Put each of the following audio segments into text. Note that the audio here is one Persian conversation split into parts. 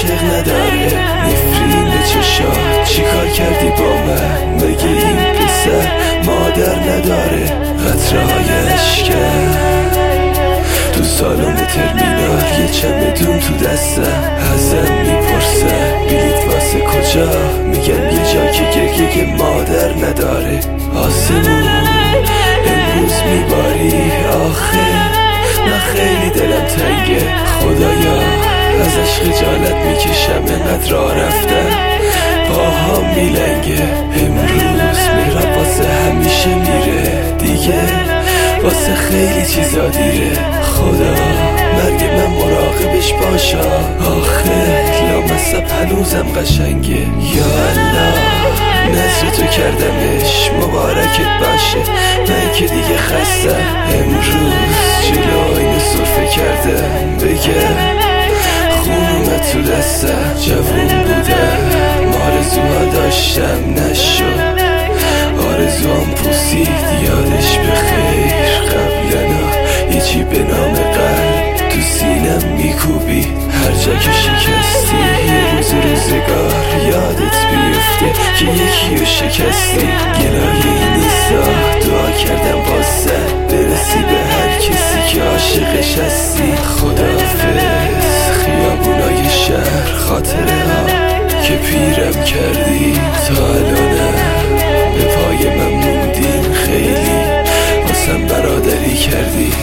عاشق نداره. نفرین به چشات چیکار کردی با من؟ مگه این پسر مادر نداره؟ قطره های اشکم تو سالن ترمینال، یه چمدون تو دستم، ازم میپرسن بلیط واسه کجا؟ میگم یه جا که گریه مادر نداره. آسمون امروز میباری آخه، من خیلی دلم تنگه خدایا، ازش خجالت میکشم انقدر راه رفتم، پاهام میلنگه. امروز میرم واسه همیشه میره دیگه، واسه خیلی چیزا دیره. خدا مرگ من مراقبش باشا، آخه لامصب هنوزم قشنگه. یا الله نظر تو کردمش مبارکت باشه، من که دیگه خستم. امروز جلو آینه سرفه کردم بگم خون اومد تو دستم. جوون بودم آرزوها داشتم نشد، آرزوام پوسید یادش بخیر. قبلنا هیچی به نام قلب تو سینم میکوبید، هر جا که شکستی یه روز روزگار یادت بیفته که یکی رو شکستی. گلایه نیستا دعا کردم واسه برسی به هر کسی که عاشقش هستی. خداحافظ خیابونای شهر، خاطره ها که پیرم کردی، تا الانم به پای من موندین، خیلی واسم برادری کردی.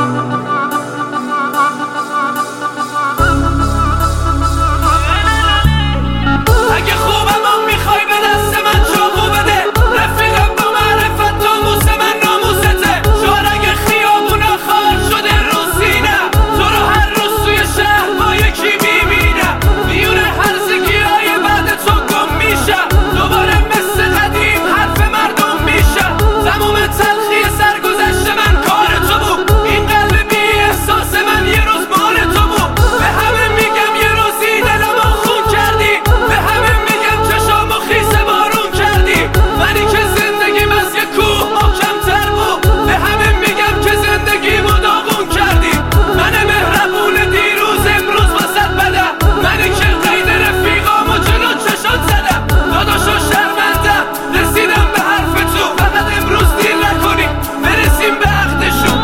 اگه خوبم هم میخوای به دست من چاقو بده، رفیقم با معرفت ناموس من ناموسته. شهر اگه خیابونا خار شده رو سینم، تو رو هر روز توی شهر با یکی میبینم، میون هرزگی های بعد تو گم میشم، دوباره مثل قدیم حرف مردم میشم. تموم تلخی سرگذشت من کار تو بود، این قلب بی احساس من یه روز مال تو بود. به همه میگم یه روزی دلمو خون کردی، به همه میگم چشامو خیس بارون کردی، ولی که زندگیم از یه کوه محکم‌تر بود. به همه میگم که زندگیمو داغون کردی، من مهربون دیروز امروز واسط بدم، منی که قید رفیقامو جلو چشات زدم. داداشو شرمندم رسیدم به حرف تو، فقط امروز دیر نکنی برسیم به عقدشون.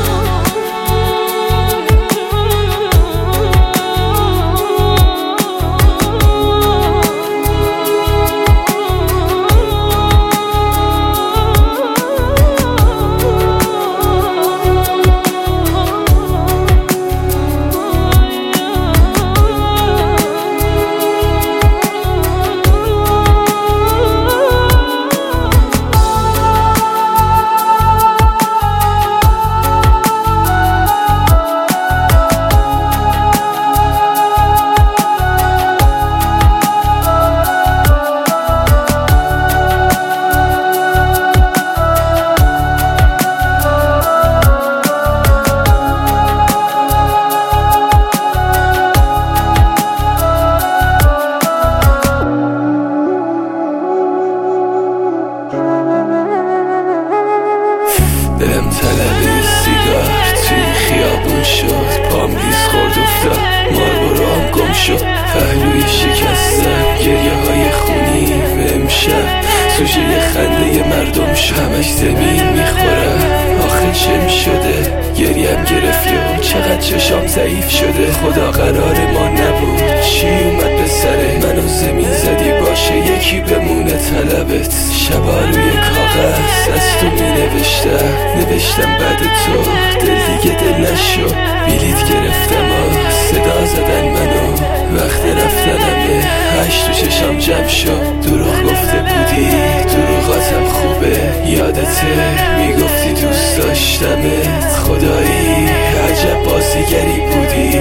دلم طلب سیگار توی خیابون شد، پام لیز خورد افتاد، ماربورام گم شد، پهلوی شکستم، گریه های خونی و امشب سوژه خنده مردم شد. همش زمین میخورم آخه چه میشده، گریم گرفتی و چقدر چشام ضعیف شده. خدا قرار ما نبود، چی اومد به سره منو زمین زدی باشه یکی بمونه طلبت. شبا روی کاغذ از تو می نوشتم بعد تو دل دیگه دل نشو. بلیط گرفتم و صدا زدن منو، وقت رفتنمه هشت تو چشام جمع شد. دروغ گفته بودی دروغاتم خوبه، یادته میگفتی دوست داشتمت، خدایی عجب بازیگری بودی.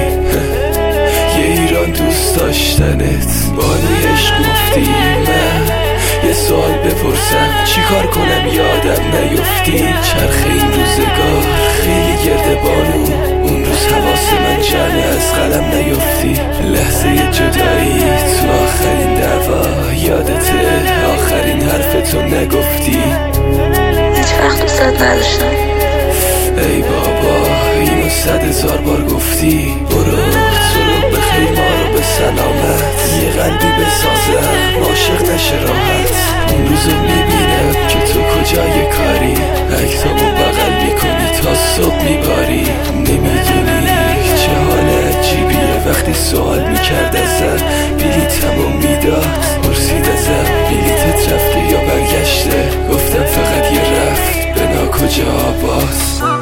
یه ایران دوست داشتنت بانی عشق گفتی. من یه سوال بپرسم چیکار کنم یادم نیفتی؟ چرخ این روزگار خیلی گرده بانو، اون روز حواس من جمع از قلم نیفتی. لحظه جدایی تو آخرین دعوا یادته، آخرین حرف تو نگفتی. هیچ وقت دوست نداشتم. ای بابا اینو 100,000 بار گفتی. برو تو رو بخیر ما رو به سلامت یه قلبی بسازم عاشق نشه راحت. اون روزو میبینم که تو کجای کاری، عکسامو بغل میکنی تا صبح میباری. نمیدونی چه حال عجیبیه وقتی سوال میکرد ازم بلیتمو میداد. پرسید ازم بلیتت رفته یا برگشته، گفتم فقط یه رفت به ناکجا باز.